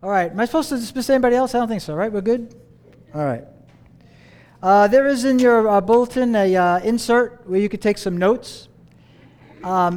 All right. Am I supposed to dismiss anybody else? I don't think so, right? We're good? All right. There is in your bulletin a insert where you could take some notes. You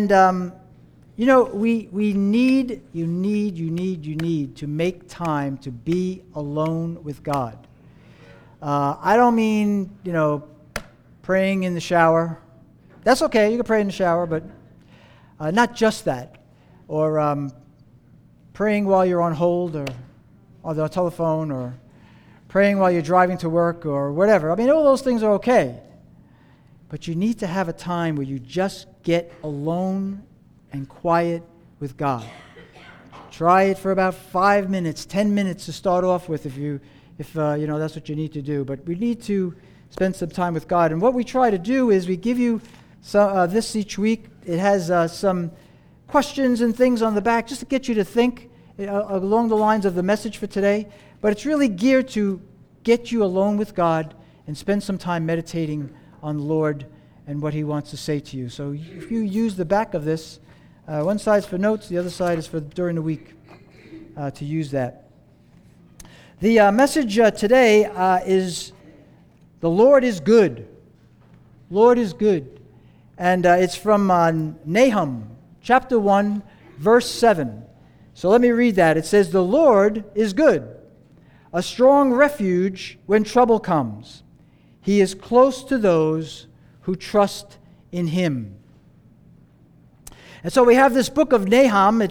need to make time to be alone with God. I don't mean, praying in the shower. That's okay. You can pray in the shower, but not just that. Or praying while you're on hold or on the telephone, or praying while you're driving to work or whatever. I mean, all those things are okay. But you need to have a time where you just get alone and quiet with God. Try it for about 5 minutes, 10 minutes to start off with if that's what you need to do. But we need to spend some time with God. And what we try to do is we give you this each week. It has some questions and things on the back just to get you to think along the lines of the message for today. But it's really geared to get you alone with God and spend some time meditating on the Lord and what He wants to say to you. So if you use the back of this, one side's for notes, the other side is for during the week to use that. The message today is the Lord is good. Lord is good. And it's from Nahum, chapter 1, verse 7. So let me read that. It says, "The Lord is good, a strong refuge when trouble comes. He is close to those who trust in Him." And so we have this book of Nahum.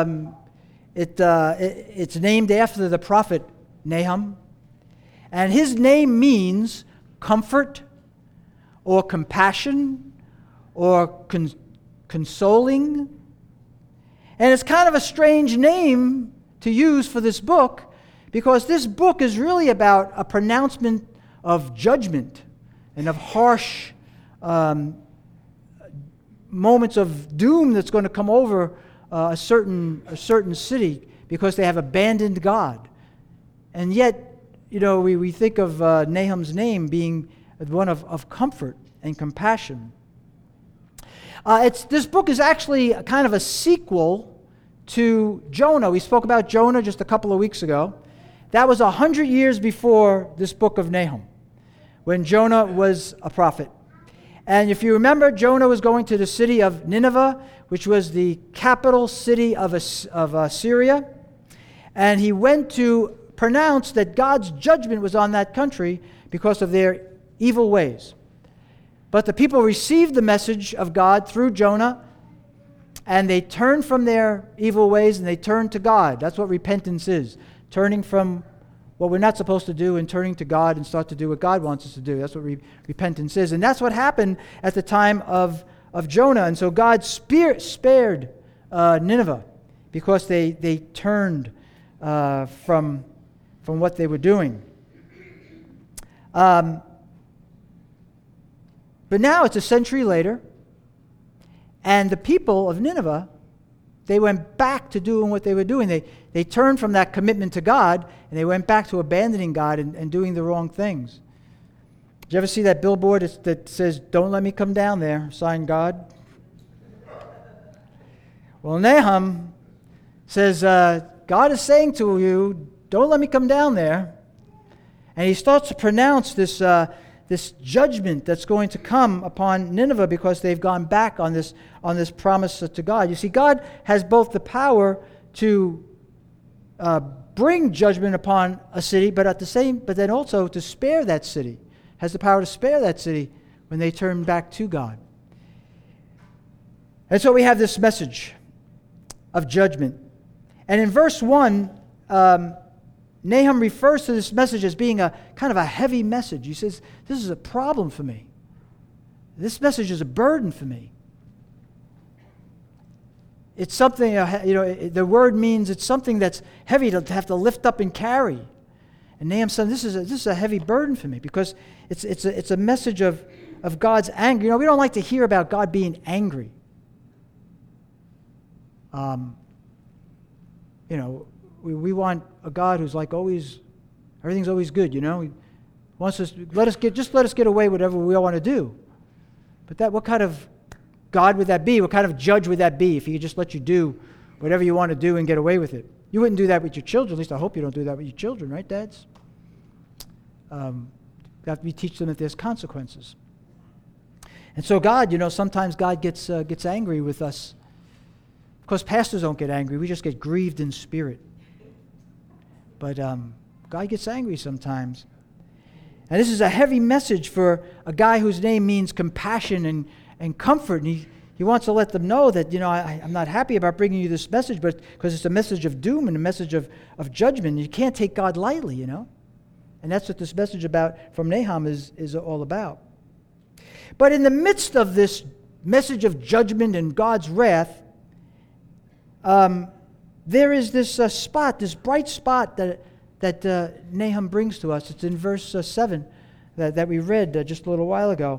It's named after the prophet Nahum. And his name means comfort or compassion or consoling. And it's kind of a strange name to use for this book, because this book is really about a pronouncement of judgment and of harsh moments of doom that's going to come over a certain city because they have abandoned God. And yet, we think of Nahum's name being one of comfort and compassion. This book is actually kind of a sequel to Jonah. We spoke about Jonah just a couple of weeks ago. That was 100 years before this book of Nahum, when Jonah was a prophet. And if you remember, Jonah was going to the city of Nineveh, which was the capital city of Syria. And he went to pronounce that God's judgment was on that country because of their evil ways. But the people received the message of God through Jonah, and they turned from their evil ways and they turned to God. That's what repentance is. Turning from what we're not supposed to do and turning to God and start to do what God wants us to do. That's what repentance is. And that's what happened at the time of Jonah. And so God spared Nineveh because they turned from what they were doing. But now it's a century later, and the people of Nineveh, they went back to doing what they were doing. They turned from that commitment to God, and they went back to abandoning God and doing the wrong things. Did you ever see that billboard that says, "Don't let me come down there," signed God? Well, Nahum says, God is saying to you, don't let me come down there. And he starts to pronounce this judgment that's going to come upon Nineveh because they've gone back on this promise to God. You see, God has both the power to bring judgment upon a city, but then also to spare that city. Has the power to spare that city when they turn back to God. And so we have this message of judgment. And in verse 1, Nahum refers to this message as being a kind of a heavy message. He says, this is a problem for me. This message is a burden for me. It's something, the word means it's something that's heavy to have to lift up and carry. And Nahum said, this is a heavy burden for me because it's a message of God's anger. We don't like to hear about God being angry. We want a God who's like always, everything's always good, He wants us, let us get away with whatever we all want to do. But what kind of God would that be? What kind of judge would that be if He could just let you do whatever you want to do and get away with it? You wouldn't do that with your children. At least I hope you don't do that with your children, right, dads? You have to teach them that there's consequences. And so God, sometimes God gets angry with us. Of course, pastors don't get angry. We just get grieved in spirit. But God gets angry sometimes. And this is a heavy message for a guy whose name means compassion and comfort. And he wants to let them know that, I'm not happy about bringing you this message, but because it's a message of doom and a message of judgment. You can't take God lightly, And that's what this message from Nahum is all about. But in the midst of this message of judgment and God's wrath, there is this this bright spot that Nahum brings to us. It's in verse 7 that we read just a little while ago.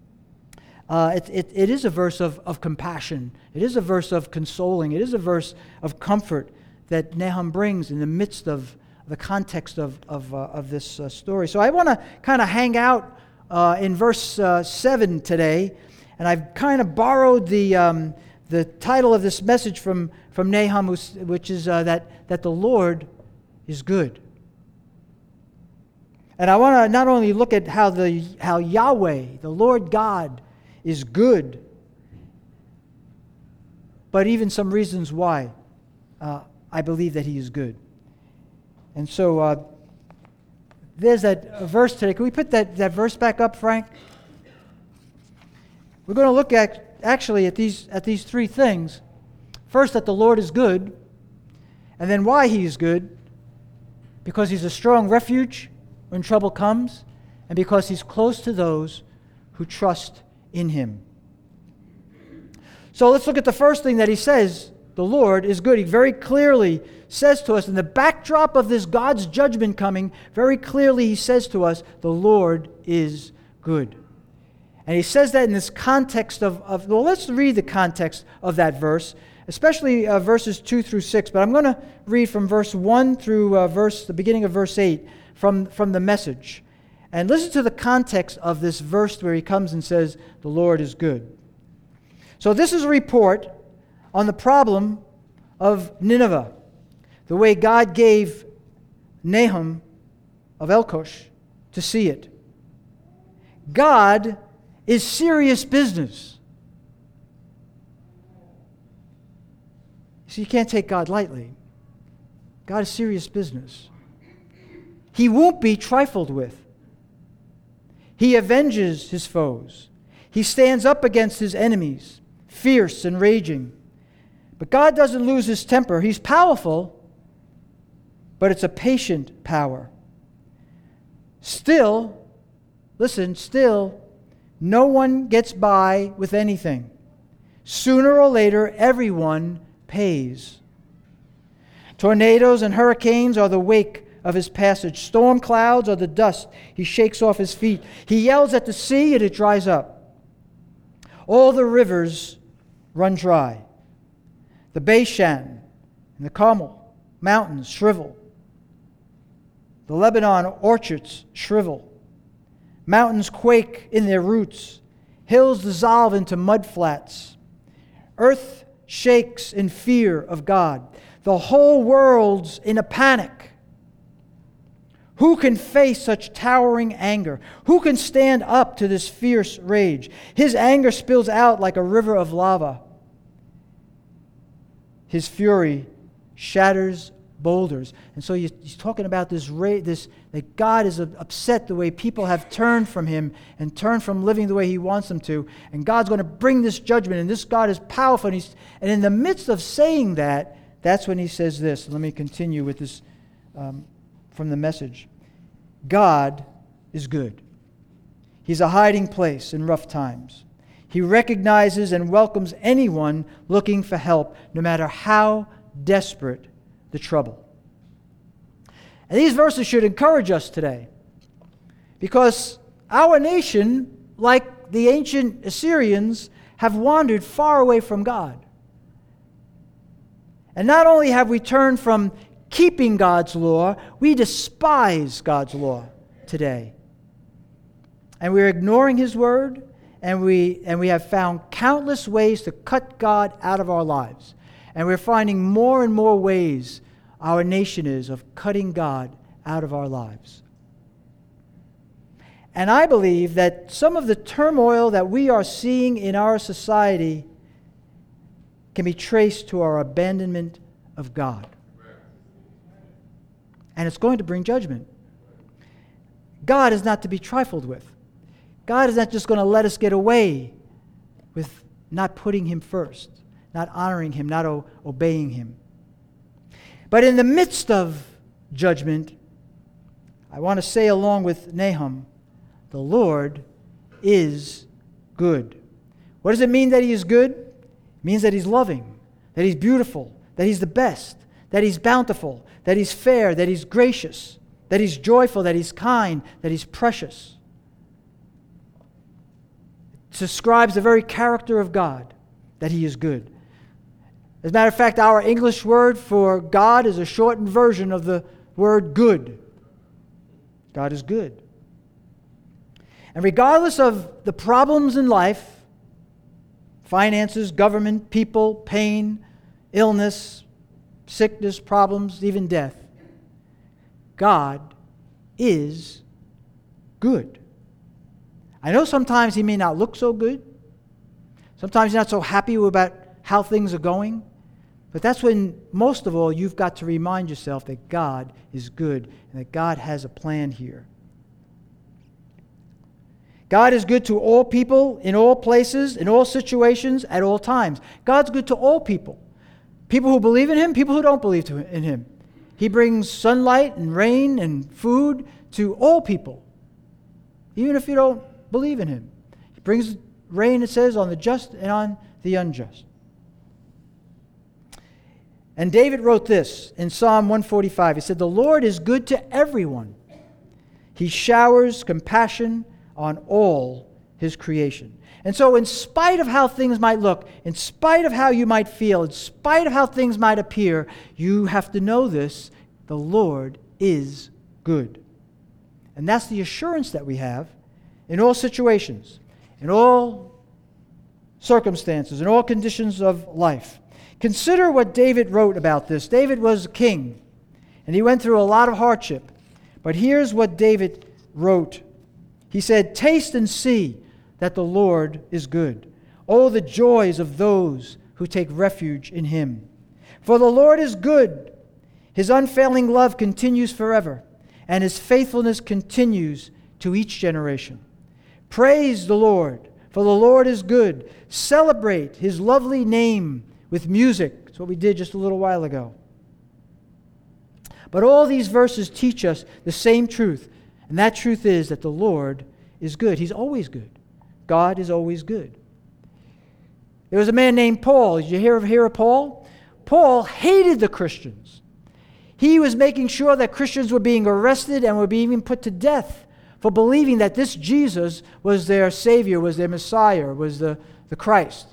It is a verse of compassion. It is a verse of consoling. It is a verse of comfort that Nahum brings in the midst of the context of this story. So I want to kind of hang out in verse 7 today, and I've kind of borrowed the title of this message from Nahum, which is that the Lord is good. And I want to not only look at how Yahweh, the Lord God, is good, but even some reasons why I believe that He is good. And so there's that verse today. Can we put that verse back up, Frank? We're going to look at these three things. First, that the Lord is good, and then why He is good. Because He's a strong refuge when trouble comes, and because He's close to those who trust in Him. So let's look at the first thing that He says. The Lord is good. He very clearly says to us, in the backdrop of this God's judgment coming, very clearly He says to us, the Lord is good. And He says that in this context well, let's read the context of that verse, especially verses 2 through 6. But I'm going to read from verse 1 through the beginning of verse 8 from the Message. And listen to the context of this verse where he comes and says, the Lord is good. So this is a report on the problem of Nineveh, the way God gave Nahum of Elkosh to see it. God is serious business. So you can't take God lightly. God is serious business. He won't be trifled with. He avenges His foes. He stands up against His enemies, fierce and raging. But God doesn't lose His temper. He's powerful, but it's a patient power. Still, no one gets by with anything. Sooner or later, everyone pays. Tornadoes and hurricanes are the wake of His passage. Storm clouds are the dust He shakes off His feet. He yells at the sea and it dries up. All the rivers run dry. The Bashan and the Carmel mountains shrivel. The Lebanon orchards shrivel. Mountains quake in their roots. Hills dissolve into mud flats. Earth shakes in fear of God. The whole world's in a panic. Who can face such towering anger? Who can stand up to this fierce rage? His anger spills out like a river of lava. His fury shatters boulders. And so he's talking about this that God is upset the way people have turned from Him and turned from living the way He wants them to. And God's going to bring this judgment. And this God is powerful. And in the midst of saying that, that's when He says this. Let me continue with this from the Message. God is good. He's a hiding place in rough times. He recognizes and welcomes anyone looking for help, no matter how desperate the trouble. And these verses should encourage us today, because our nation, like the ancient Assyrians, have wandered far away from God. And not only have we turned from keeping God's law, we despise God's law today. And we're ignoring His word, and we have found countless ways to cut God out of our lives. And we're finding more and more ways our nation is of cutting God out of our lives. And I believe that some of the turmoil that we are seeing in our society can be traced to our abandonment of God. And it's going to bring judgment. God is not to be trifled with. God is not just going to let us get away with not putting Him first, not honoring Him, not obeying Him. But in the midst of judgment, I want to say along with Nahum, the Lord is good. What does it mean that He is good? It means that He's loving, that He's beautiful, that He's the best, that He's bountiful, that He's fair, that He's gracious, that He's joyful, that He's kind, that He's precious. It describes the very character of God, that He is good. As a matter of fact, our English word for God is a shortened version of the word good. God is good. And regardless of the problems in life, finances, government, people, pain, illness, sickness, problems, even death, God is good. I know sometimes He may not look so good. Sometimes you're not so happy about how things are going. But that's when, most of all, you've got to remind yourself that God is good and that God has a plan here. God is good to all people, in all places, in all situations, at all times. God's good to all people. People who believe in Him, people who don't believe in Him. He brings sunlight and rain and food to all people, even if you don't believe in Him. He brings rain, it says, on the just and on the unjust. And David wrote this in Psalm 145. He said, "The Lord is good to everyone. He showers compassion on all His creation." And so in spite of how things might look, in spite of how you might feel, in spite of how things might appear, you have to know this: the Lord is good. And that's the assurance that we have in all situations, in all circumstances, in all conditions of life. Consider what David wrote about this. David was a king, and he went through a lot of hardship. But here's what David wrote. He said, "Taste and see that the Lord is good. Oh, the joys of those who take refuge in Him. For the Lord is good. His unfailing love continues forever, and His faithfulness continues to each generation. Praise the Lord, for the Lord is good. Celebrate His lovely name with music." That's what we did just a little while ago. But all these verses teach us the same truth, and that truth is that the Lord is good. He's always good. God is always good. There was a man named Paul. Did you hear of Paul? Paul hated the Christians. He was making sure that Christians were being arrested and were being even put to death for believing that this Jesus was their Savior, was their Messiah, was the Christ.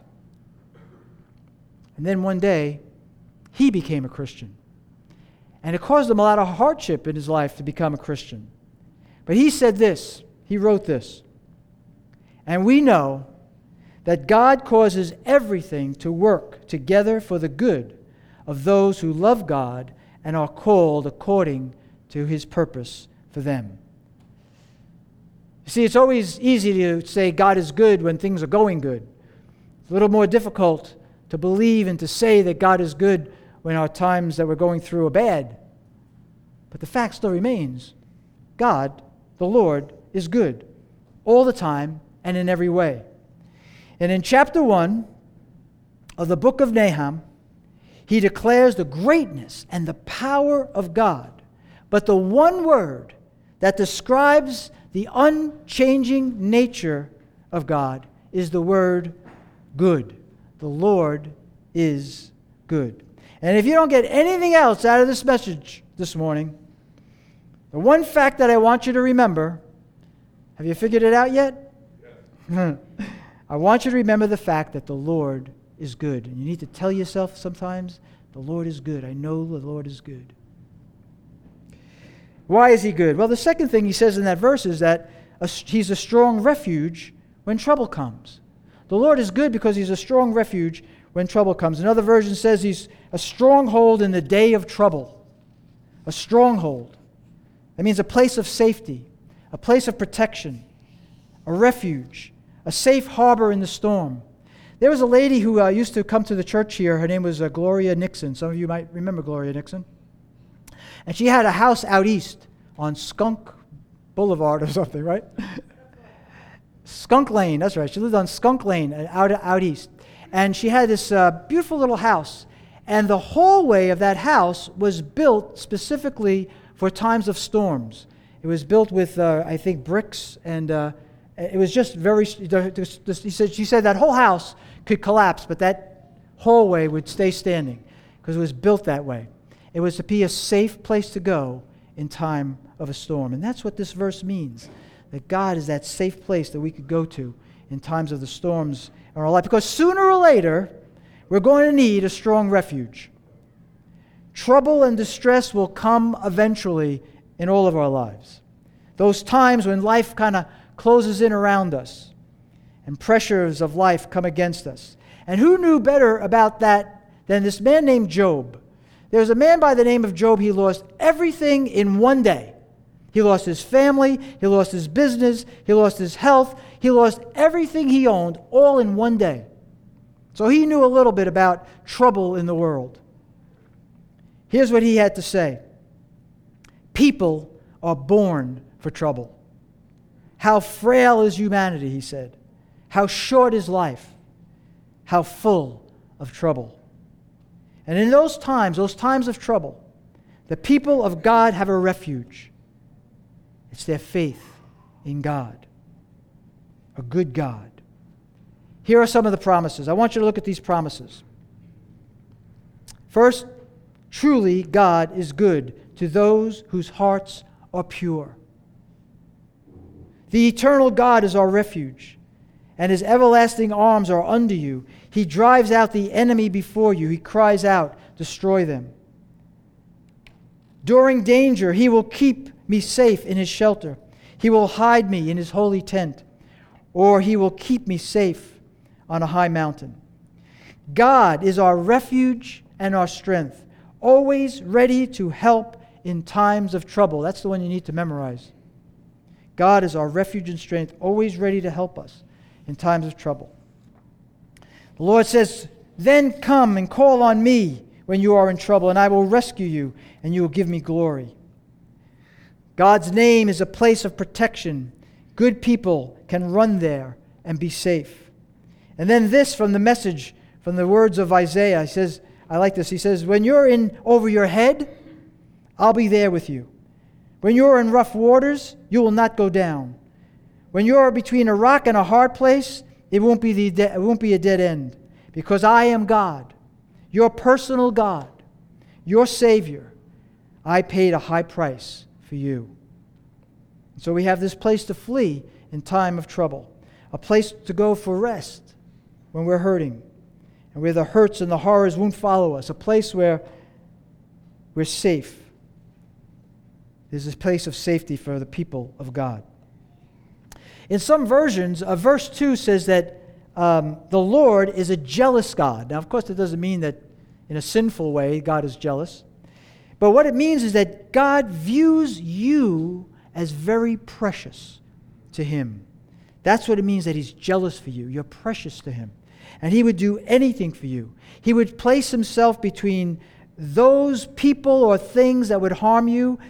And then one day, he became a Christian. And it caused him a lot of hardship in his life to become a Christian. But he said this, he wrote this, "And we know that God causes everything to work together for the good of those who love God and are called according to His purpose for them." You see, it's always easy to say God is good when things are going good. It's a little more difficult to believe and to say that God is good when our times that we're going through are bad. But the fact still remains: God, the Lord, is good all the time and in every way. And in chapter 1 of the book of Nahum, he declares the greatness and the power of God. But the one word that describes the unchanging nature of God is the word good. The Lord is good. And if you don't get anything else out of this message this morning, the one fact that I want you to remember, have you figured it out yet? Yes. I want you to remember the fact that the Lord is good. And you need to tell yourself sometimes, the Lord is good. I know the Lord is good. Why is He good? Well, the second thing he says in that verse is that He's a strong refuge when trouble comes. The Lord is good because He's a strong refuge when trouble comes. Another version says He's a stronghold in the day of trouble. a stronghold. That means a place of safety, a place of protection, a refuge, a safe harbor in the storm. There was a lady who used to come to the church here. Her name was Gloria Nixon. Some of you might remember Gloria Nixon. And she had a house out east on Skunk Boulevard or something, right? Skunk Lane, that's right. She lived on Skunk Lane out east. And she had this beautiful little house. And the hallway of that house was built specifically for times of storms. It was built with, I think, bricks, and it was just very, she said that whole house could collapse, but that hallway would stay standing because it was built that way. It was to be a safe place to go in time of a storm. And that's what this verse means, that God is that safe place that we could go to in times of the storms in our life. Because sooner or later, we're going to need a strong refuge. Trouble and distress will come eventually in all of our lives. Those times when life kind of closes in around us and pressures of life come against us. And who knew better about that than this man named Job? There was a man by the name of Job. He lost everything in one day. He lost his family, he lost his business, he lost his health, he lost everything he owned all in one day. So he knew a little bit about trouble in the world. Here's what he had to say. People are born for trouble. How frail is humanity, he said. How short is life. How full of trouble. And in those times of trouble, the people of God have a refuge. It's their faith in God, a good God. Here are some of the promises. I want you to look at these promises. First, truly God is good to those whose hearts are pure. The eternal God is our refuge, and his everlasting arms are under you. He drives out the enemy before you. He cries out, destroy them. During danger, he will keep me safe in his shelter. He will hide me in his holy tent, or he will keep me safe on a high mountain. God is our refuge and our strength, always ready to help in times of trouble. That's the one you need to memorize. God is our refuge and strength, always ready to help us in times of trouble. The Lord says, then come and call on me when you are in trouble, and I will rescue you, and you will give me glory. God's name is a place of protection. Good people can run there and be safe. And then this from the message, from the words of Isaiah, he says, I like this. He says, when you're in over your head, I'll be there with you. When you're in rough waters, you will not go down. When you're between a rock and a hard place, it won't be a dead end. Because I am God, your personal God, your Savior. I paid a high price for you. So we have this place to flee in time of trouble, a place to go for rest when we're hurting, and where the hurts and the horrors won't follow us, a place where we're safe. There's a place of safety for the people of God. In some versions, verse 2 says that the Lord is a jealous God. Now, of course, that doesn't mean that in a sinful way God is jealous. But what it means is that God views you as very precious to him. That's what it means that he's jealous for you. You're precious to him. And he would do anything for you. He would place himself between those people or things that would harm you.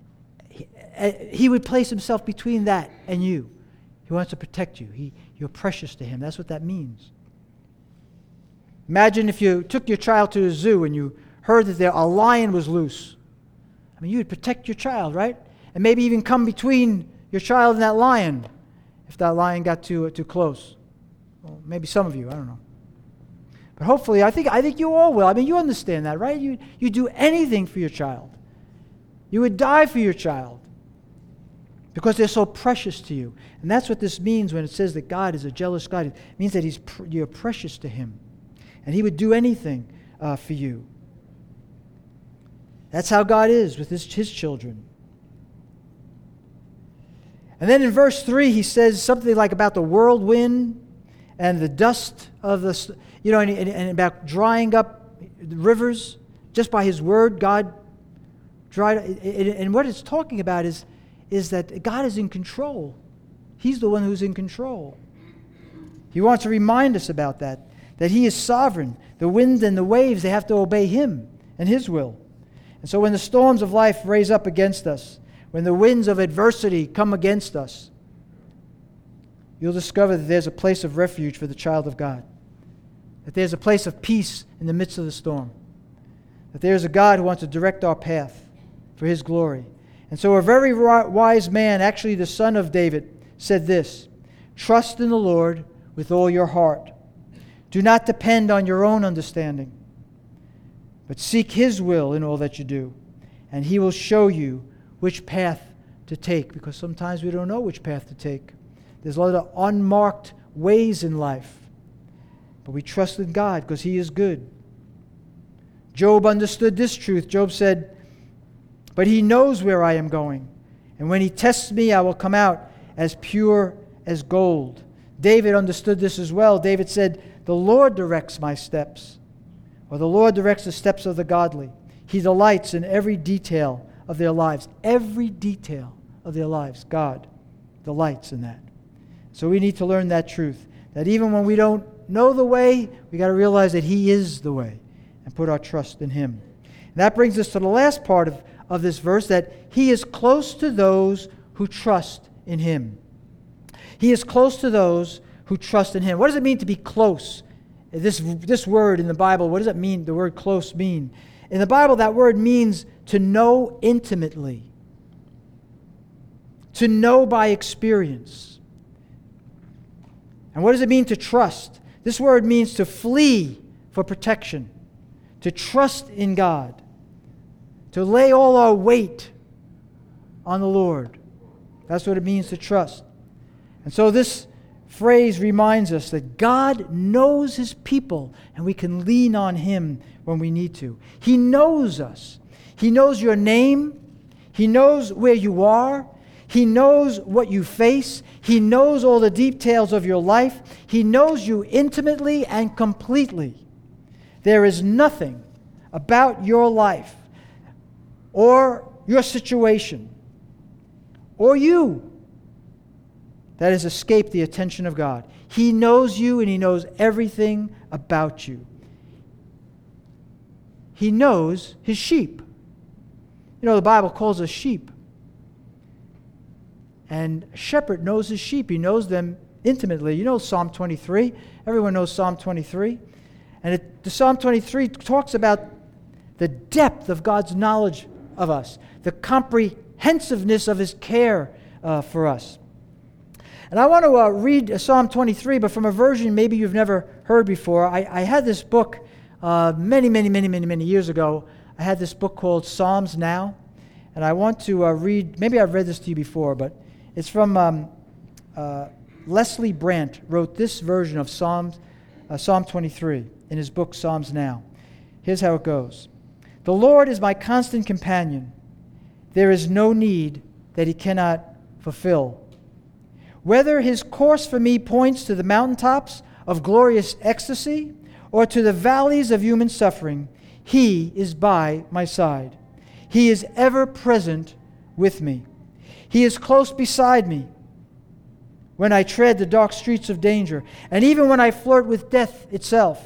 He would place himself between that and you. He wants to protect you. You're precious to him. That's what that means. Imagine if you took your child to a zoo and you heard that a lion was loose. I mean, you would protect your child, right? And maybe even come between your child and that lion if that lion got too close. Well, maybe some of you, I don't know. But hopefully, I think you all will. I mean, you understand that, right? You do anything for your child. You would die for your child because they're so precious to you. And that's what this means when it says that God is a jealous God. It means that you're precious to him. And he would do anything for you. That's how God is with his children. And then in verse 3, he says something like about the whirlwind and the dust of the, and about drying up the rivers. Just by his word, God And what it's talking about is that God is in control. He's the one who's in control. He wants to remind us about that He is sovereign. The wind and the waves, they have to obey Him and His will. And so when the storms of life raise up against us, when the winds of adversity come against us, you'll discover that there's a place of refuge for the child of God. That there's a place of peace in the midst of the storm. That there's a God who wants to direct our path for His glory. And so a very wise man, actually the son of David, said this: "Trust in the Lord with all your heart. Do not depend on your own understanding, but seek His will in all that you do, and He will show you which path to take." Because sometimes we don't know which path to take. There's a lot of unmarked ways in life. But we trust in God because He is good. Job understood this truth. Job said, "But He knows where I am going, and when He tests me, I will come out as pure as gold." David understood this as well. David said, "The Lord directs my steps," or "The Lord directs the steps of the godly. He delights in every detail of their lives." Every detail of their lives, God delights in that. So we need to learn that truth, that even when we don't know the way, we got to realize that He is the way and put our trust in Him. And that brings us to the last part of this verse, that He is close to those who trust in Him. He is close to those who trust in Him. What does it mean to be close? This word in the Bible, what does it mean, the word close mean? In the Bible, that word means to know intimately, to know by experience. And what does it mean to trust? This word means to flee for protection, to trust in God, to lay all our weight on the Lord. That's what it means to trust. And so this phrase reminds us that God knows His people, and we can lean on Him when we need to. He knows us. He knows your name. He knows where you are. He knows what you face. He knows all the details of your life. He knows you intimately and completely. There is nothing about your life or your situation or you that has escaped the attention of God. He knows you, and He knows everything about you. He knows His sheep. You know, the Bible calls us sheep. And a shepherd knows his sheep. He knows them intimately. You know Psalm 23. Everyone knows Psalm 23. And the Psalm 23 talks about the depth of God's knowledge of us, the comprehensiveness of His care for us. And I want to read Psalm 23, but from a version maybe you've never heard before. I had this book many years ago. I had this book called Psalms Now. And I want to read, maybe I've read this to you before, but it's from Leslie Brandt wrote this version of Psalm 23 in his book Psalms Now. Here's how it goes. "The Lord is my constant companion. There is no need that He cannot fulfill. Whether His course for me points to the mountaintops of glorious ecstasy or to the valleys of human suffering, He is by my side. He is ever present with me. He is close beside me when I tread the dark streets of danger, and even when I flirt with death itself.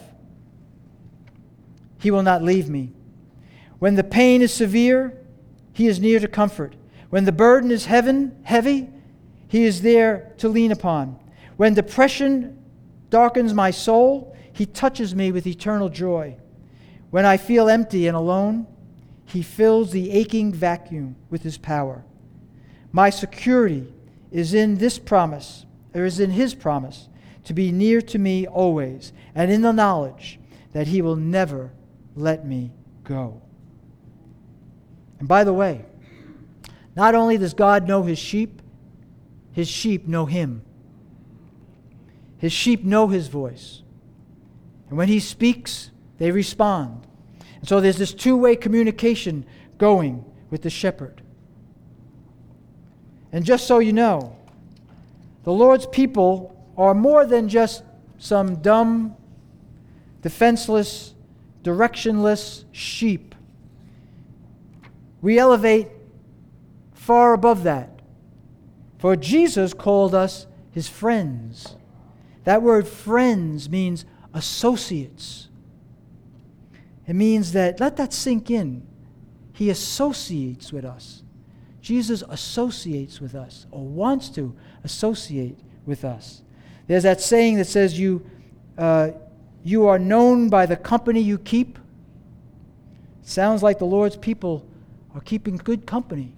He will not leave me. When the pain is severe, He is near to comfort. When the burden is heavy, He is there to lean upon. When depression darkens my soul, He touches me with eternal joy. When I feel empty and alone, He fills the aching vacuum with His power. My security is in His promise, to be near to me always, and in the knowledge that He will never let me go." And by the way, not only does God know His sheep know Him. His sheep know His voice. And when He speaks, they respond. And so there's this two-way communication going with the shepherd. And just so you know, the Lord's people are more than just some dumb, defenseless, directionless sheep. We elevate far above that. For Jesus called us his friends. That word friends means associates. It means that, let that sink in. He associates with us. Jesus associates with us, or wants to associate with us. There's that saying that says you are known by the company you keep. Sounds like the Lord's people are keeping good company.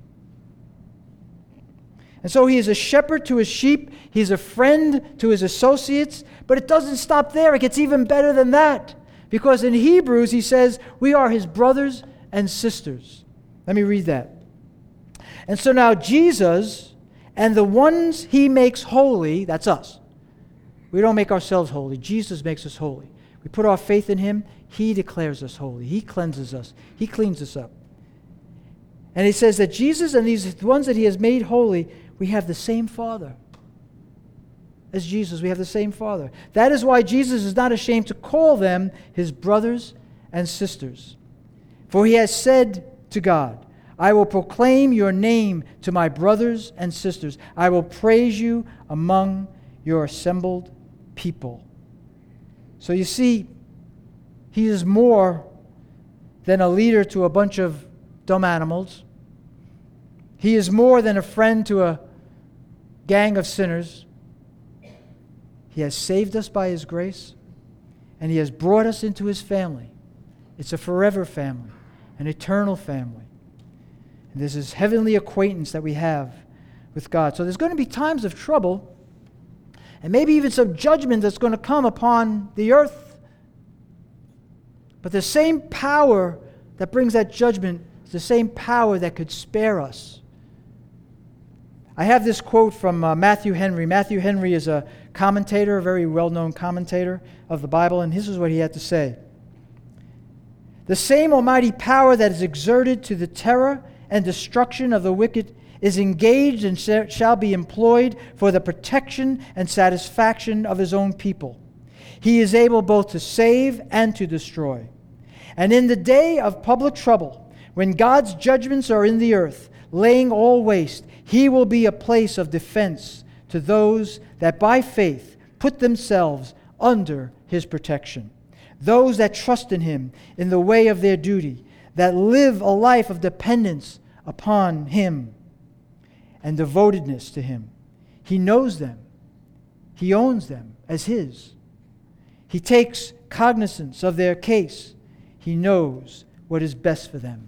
And so he is a shepherd to his sheep. He's a friend to his associates. But it doesn't stop there. It gets even better than that. Because in Hebrews, he says, we are his brothers and sisters. Let me read that. And so now Jesus and the ones he makes holy, that's us. We don't make ourselves holy. Jesus makes us holy. We put our faith in him. He declares us holy. He cleanses us. He cleans us up. And he says that Jesus and these ones that he has made holy, we have the same Father. As Jesus, we have the same Father. That is why Jesus is not ashamed to call them his brothers and sisters. For he has said to God, I will proclaim your name to my brothers and sisters. I will praise you among your assembled people. So you see, he is more than a leader to a bunch of dumb animals. He is more than a friend to a gang of sinners. He has saved us by his grace, and he has brought us into his family. It's a forever family, an eternal family. And there's this heavenly acquaintance that we have with God. So there's going to be times of trouble, and maybe even some judgment that's going to come upon the earth. But the same power that brings that judgment is the same power that could spare us. I have this quote from Matthew Henry. Matthew Henry is a commentator, a very well-known commentator of the Bible, and this is what he had to say. The same almighty power that is exerted to the terror and destruction of the wicked is engaged and shall be employed for the protection and satisfaction of his own people. He is able both to save and to destroy. And in the day of public trouble, when God's judgments are in the earth, laying all waste, he will be a place of defense to those that by faith put themselves under his protection. Those that trust in him in the way of their duty, that live a life of dependence upon him and devotedness to him. He knows them. He owns them as his. He takes cognizance of their case. He knows what is best for them.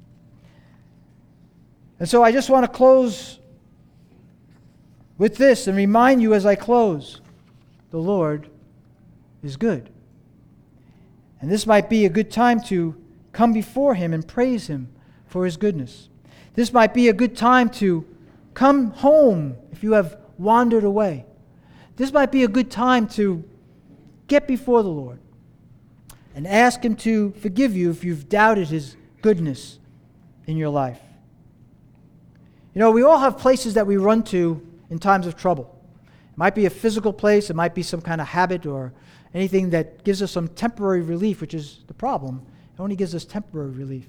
And so I just want to close with this and remind you as I close, the Lord is good. And this might be a good time to come before him and praise him for his goodness. This might be a good time to come home if you have wandered away. This might be a good time to get before the Lord and ask him to forgive you if you've doubted his goodness in your life. You know, we all have places that we run to in times of trouble. It might be a physical place, it might be some kind of habit or anything that gives us some temporary relief, which is the problem. It only gives us temporary relief.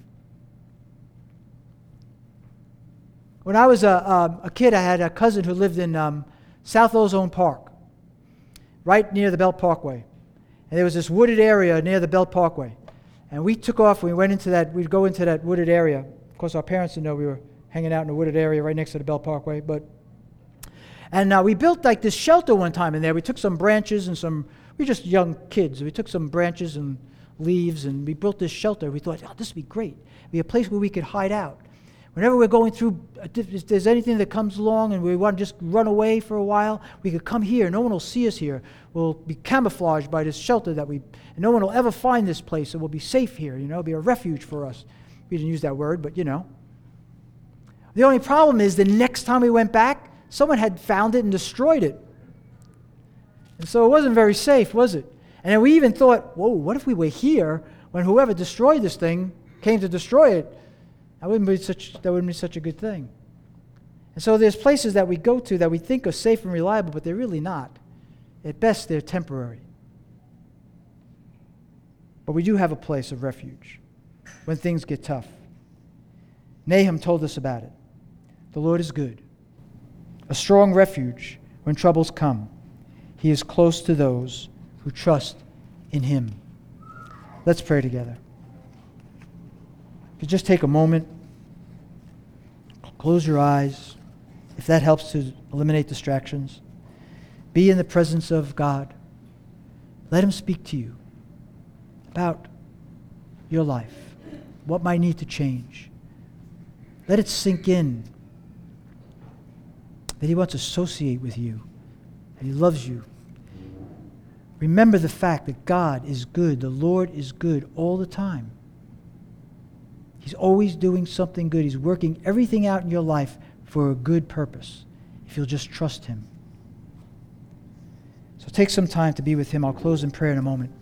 When I was a kid, I had a cousin who lived in South Ozone Park, right near the Belt Parkway. And there was this wooded area near the Belt Parkway. And we took off, we went into that, we'd go into that wooded area. Of course, our parents didn't know we were hanging out in a wooded area right next to the Belt Parkway. And we built like this shelter one time in there. We took some branches and we were just young kids. We took some branches and leaves and we built this shelter. We thought, oh, this would be great. It'd be a place where we could hide out. Whenever we're going through, if there's anything that comes along and we want to just run away for a while, we could come here. No one will see us here. We'll be camouflaged by this shelter and no one will ever find this place. And we'll be safe here, it'll be a refuge for us. We didn't use that word, but The only problem is the next time we went back, someone had found it and destroyed it. And so it wasn't very safe, was it? And then we even thought, whoa, what if we were here when whoever destroyed this thing came to destroy it? That wouldn't be such a good thing. And so there's places that we go to that we think are safe and reliable, but they're really not. At best, they're temporary. But we do have a place of refuge when things get tough. Nahum told us about it. The Lord is good, a strong refuge when troubles come. He is close to those who trust in Him. Let's pray together. If you just take a moment, close your eyes, if that helps to eliminate distractions. Be in the presence of God. Let Him speak to you about your life, what might need to change. Let it sink in that He wants to associate with you, that He loves you. Remember the fact that God is good, the Lord is good all the time. He's always doing something good. He's working everything out in your life for a good purpose, if you'll just trust Him. So take some time to be with Him. I'll close in prayer in a moment.